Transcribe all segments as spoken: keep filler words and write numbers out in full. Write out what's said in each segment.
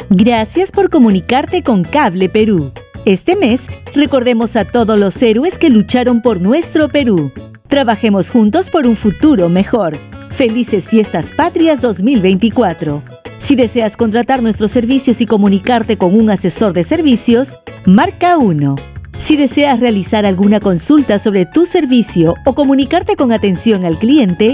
Gracias por comunicarte con Cable Perú. Este mes, recordemos a todos los héroes que lucharon por nuestro Perú. Trabajemos juntos por un futuro mejor. Felices Fiestas Patrias dos mil veinticuatro. Si deseas contratar nuestros servicios y comunicarte con un asesor de servicios, marca uno. Si deseas realizar alguna consulta sobre tu servicio o comunicarte con atención al cliente,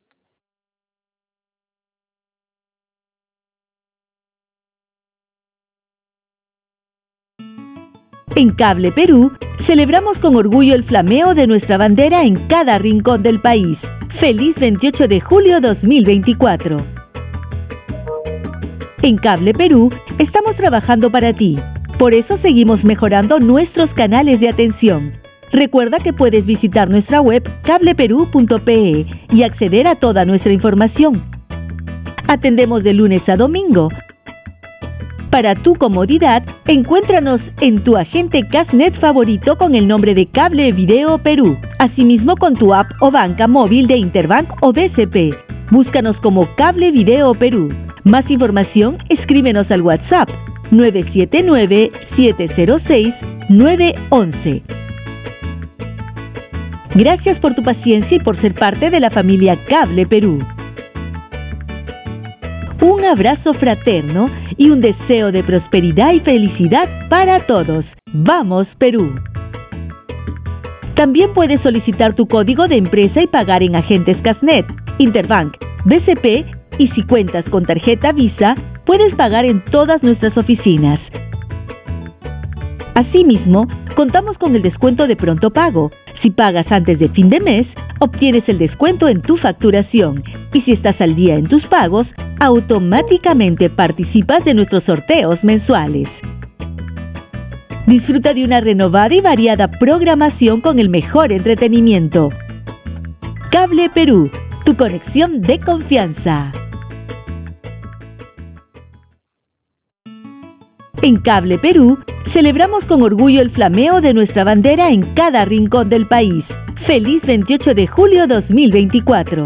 en Cable Perú, celebramos con orgullo el flameo de nuestra bandera en cada rincón del país. ¡Feliz veintiocho de julio dos mil veinticuatro! En Cable Perú, estamos trabajando para ti. Por eso seguimos mejorando nuestros canales de atención. Recuerda que puedes visitar nuestra web cable perú punto pe y acceder a toda nuestra información. Atendemos de lunes a domingo. Para tu comodidad, encuéntranos en tu agente Casnet favorito con el nombre de Cable Video Perú, asimismo con tu app o banca móvil de Interbank o B C P. Búscanos como Cable Video Perú. Más información, escríbenos al WhatsApp nueve siete nueve, siete cero seis, nueve uno uno. Gracias por tu paciencia y por ser parte de la familia Cable Perú. Un abrazo fraterno y un deseo de prosperidad y felicidad para todos. ¡Vamos, Perú! También puedes solicitar tu código de empresa y pagar en agentes Casnet, Interbank, B C P y si cuentas con tarjeta Visa, puedes pagar en todas nuestras oficinas. Asimismo, contamos con el descuento de pronto pago. Si pagas antes de fin de mes, obtienes el descuento en tu facturación. Y si estás al día en tus pagos, automáticamente participas de nuestros sorteos mensuales. Disfruta de una renovada y variada programación con el mejor entretenimiento. Cable Perú, tu conexión de confianza. En Cable Perú, celebramos con orgullo el flameo de nuestra bandera en cada rincón del país. ¡Feliz veintiocho de julio dos mil veinticuatro!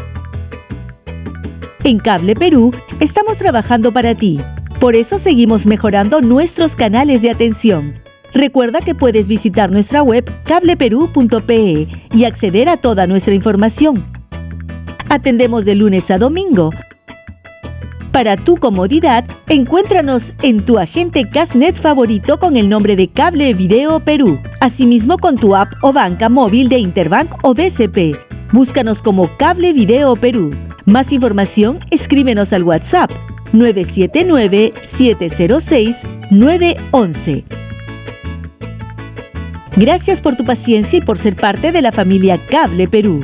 En Cable Perú, estamos trabajando para ti. Por eso seguimos mejorando nuestros canales de atención. Recuerda que puedes visitar nuestra web cable perú punto pe y acceder a toda nuestra información. Atendemos de lunes a domingo. Para tu comodidad, encuéntranos en tu agente Casnet favorito con el nombre de Cable Video Perú, asimismo con tu app o banca móvil de Interbank o B C P. Búscanos como Cable Video Perú. Más información, escríbenos al WhatsApp nueve siete nueve, siete cero seis, nueve uno uno. Gracias por tu paciencia y por ser parte de la familia Cable Perú.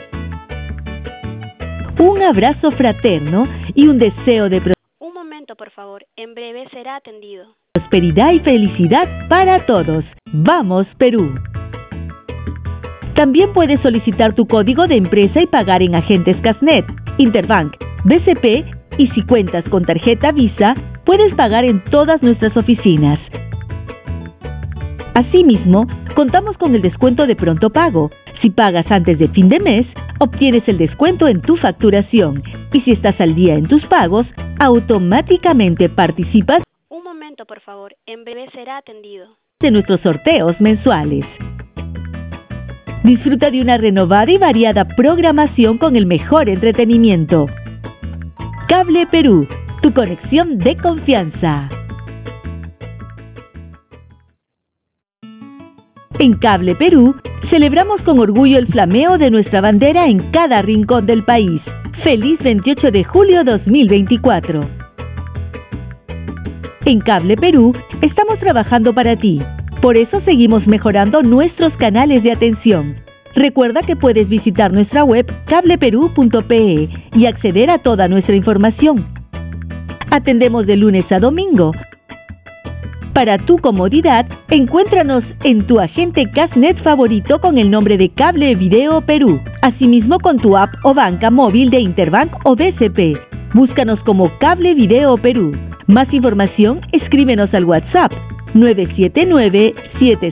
Un abrazo fraterno y un deseo de Un momento, por favor. En breve será atendido. prosperidad y felicidad para todos. ¡Vamos, Perú! También puedes solicitar tu código de empresa y pagar en agentes Casnet, Interbank, B C P y si cuentas con tarjeta Visa, puedes pagar en todas nuestras oficinas. Asimismo, contamos con el descuento de pronto pago. Si pagas antes de fin de mes, obtienes el descuento en tu facturación. Y si estás al día en tus pagos, automáticamente participas Un momento, por favor. En breve será atendido. de nuestros sorteos mensuales. Disfruta de una renovada y variada programación con el mejor entretenimiento. Cable Perú, tu conexión de confianza. En Cable Perú, celebramos con orgullo el flameo de nuestra bandera en cada rincón del país. ¡Feliz veintiocho de julio dos mil veinticuatro! En Cable Perú, estamos trabajando para ti. Por eso seguimos mejorando nuestros canales de atención. Recuerda que puedes visitar nuestra web cable perú punto pe y acceder a toda nuestra información. Atendemos de lunes a domingo. Para tu comodidad, encuéntranos en tu agente Casnet favorito con el nombre de Cable Video Perú, asimismo con tu app o banca móvil de Interbank o B C P. Búscanos como Cable Video Perú. Más información, escríbenos al WhatsApp nueve siete nueve, siete